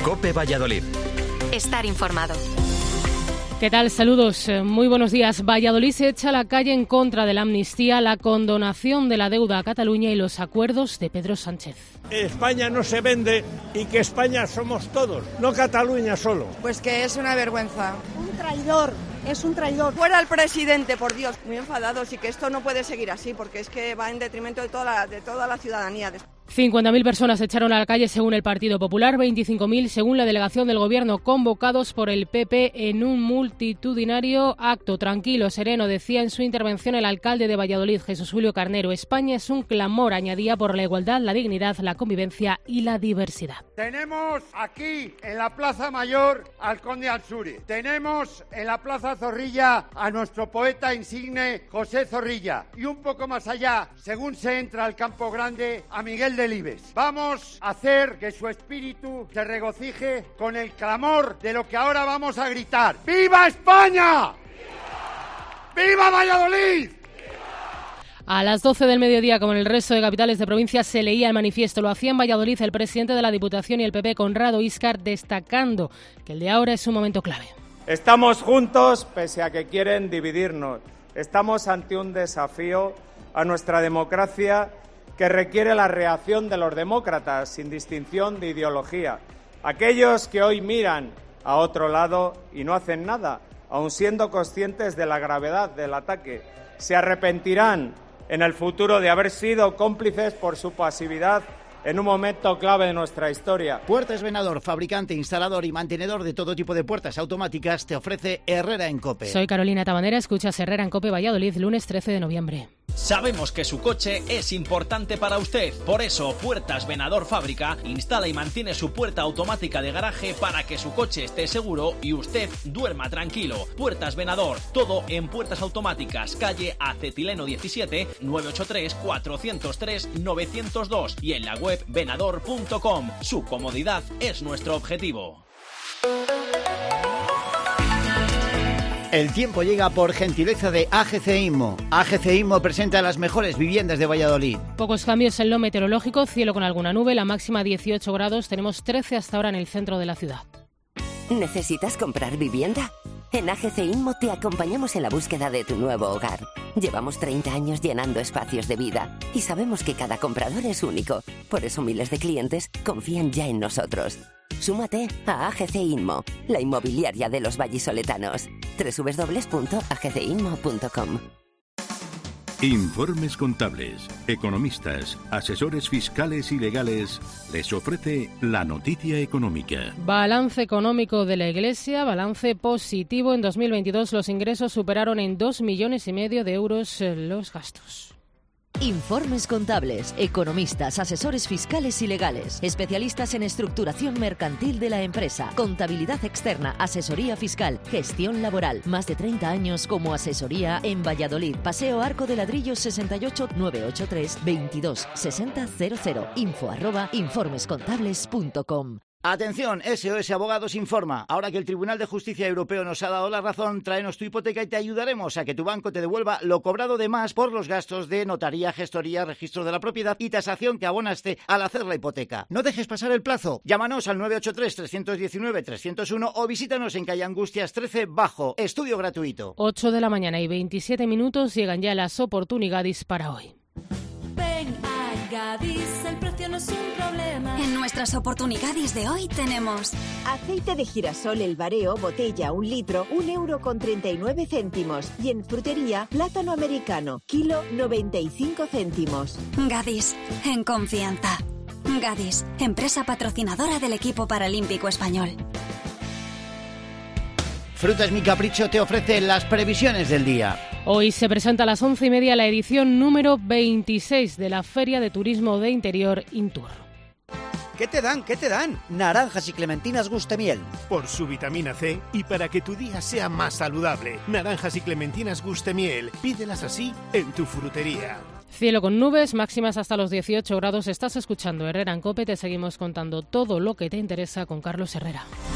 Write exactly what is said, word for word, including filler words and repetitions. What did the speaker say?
COPE Valladolid. Estar informado. ¿Qué tal? Saludos. Muy buenos días. Valladolid se echa a la calle en contra de la amnistía, la condonación de la deuda a Cataluña y los acuerdos de Pedro Sánchez. España no se vende y que España somos todos, no Cataluña solo. Pues que es una vergüenza. Un traidor, es un traidor. Fuera el presidente, por Dios. Muy enfadados y que esto no puede seguir así porque es que va en detrimento de toda la, de toda la ciudadanía. cincuenta mil personas se echaron a la calle según el Partido Popular, veinticinco mil según la delegación del Gobierno, convocados por el P P en un multitudinario acto. Tranquilo, sereno, decía en su intervención el alcalde de Valladolid, Jesús Julio Carnero. España es un clamor, añadía, por la igualdad, la dignidad, la convivencia y la diversidad. Tenemos aquí en la Plaza Mayor al conde Ansuri. Tenemos en la Plaza Zorrilla a nuestro poeta insigne José Zorrilla. Y un poco más allá, según se entra al Campo Grande, a Miguel de Delibes. Vamos a hacer que su espíritu se regocije con el clamor de lo que ahora vamos a gritar. ¡Viva España! ¡Viva, ¡Viva Valladolid! A las doce del mediodía, como en el resto de capitales de provincia, se leía el manifiesto. Lo hacía en Valladolid el presidente de la Diputación y el P P, Conrado Íscar, destacando que el de ahora es un momento clave. Estamos juntos pese a que quieren dividirnos. Estamos ante un desafío a nuestra democracia que requiere la reacción de los demócratas, sin distinción de ideología. Aquellos que hoy miran a otro lado y no hacen nada, aun siendo conscientes de la gravedad del ataque, se arrepentirán en el futuro de haber sido cómplices por su pasividad en un momento clave de nuestra historia. Puertas Venador, fabricante, instalador y mantenedor de todo tipo de puertas automáticas, te ofrece Herrera en COPE. Soy Carolina Tabanera, escuchas Herrera en COPE Valladolid, lunes trece de noviembre. Sabemos que su coche es importante para usted. Por eso, Puertas Venador Fábrica instala y mantiene su puerta automática de garaje para que su coche esté seguro y usted duerma tranquilo. Puertas Venador, todo en puertas automáticas, calle Acetileno diecisiete, nueve ocho tres, cuatro cero tres, nueve cero dos y en la web venador punto com. Su comodidad es nuestro objetivo. El tiempo llega por gentileza de A G C Inmo. A G C Inmo presenta las mejores viviendas de Valladolid. Pocos cambios en lo meteorológico, cielo con alguna nube, la máxima dieciocho grados, tenemos trece hasta ahora en el centro de la ciudad. ¿Necesitas comprar vivienda? En A G C Inmo te acompañamos en la búsqueda de tu nuevo hogar. Llevamos treinta años llenando espacios de vida y sabemos que cada comprador es único. Por eso miles de clientes confían ya en nosotros. Súmate a A G C Inmo, la inmobiliaria de los vallisoletanos. doble u doble u doble u punto a g c inmo punto com. Informes Contables, economistas, asesores fiscales y legales les ofrece la noticia económica. Balance económico de la Iglesia, balance positivo. En dos mil veintidós los ingresos superaron en dos millones y medio de euros los gastos. Informes contables, economistas, asesores fiscales y legales, especialistas en estructuración mercantil de la empresa, contabilidad externa, asesoría fiscal, gestión laboral. Más de treinta años como asesoría en Valladolid. Paseo Arco de Ladrillos sesenta y ocho, nueve ocho tres, veintidós sesenta cero cero. Info arroba informescontables punto com. Atención, S O S Abogados informa. Ahora que el Tribunal de Justicia Europeo nos ha dado la razón, tráenos tu hipoteca y te ayudaremos a que tu banco te devuelva lo cobrado de más por los gastos de notaría, gestoría, registro de la propiedad y tasación que abonaste al hacer la hipoteca. No dejes pasar el plazo. Llámanos al nueve ocho tres, tres uno nueve, tres cero uno o visítanos en calle Angustias trece Bajo. Estudio gratuito. ocho de la mañana y veintisiete minutos, llegan ya las oportunidades para hoy. Ven a Gadis, el precio no es un problema. En nuestras oportunidades de hoy tenemos aceite de girasol El Bareo, botella un litro, un euro con treinta y nueve céntimos. Y en frutería, plátano americano, kilo noventa y cinco céntimos. Gadis, en confianza. Gadis, empresa patrocinadora del equipo paralímpico español. Frutas Mi Capricho te ofrece las previsiones del día. Hoy se presenta a las once y media la edición número veintiséis de la Feria de Turismo de Interior Intur. ¿Qué te dan? ¿Qué te dan? Naranjas y clementinas Gustemiel. Por su vitamina C y para que tu día sea más saludable. Naranjas y clementinas Gustemiel. Pídelas así en tu frutería. Cielo con nubes, máximas hasta los dieciocho grados. Estás escuchando Herrera en COPE. Te seguimos contando todo lo que te interesa con Carlos Herrera.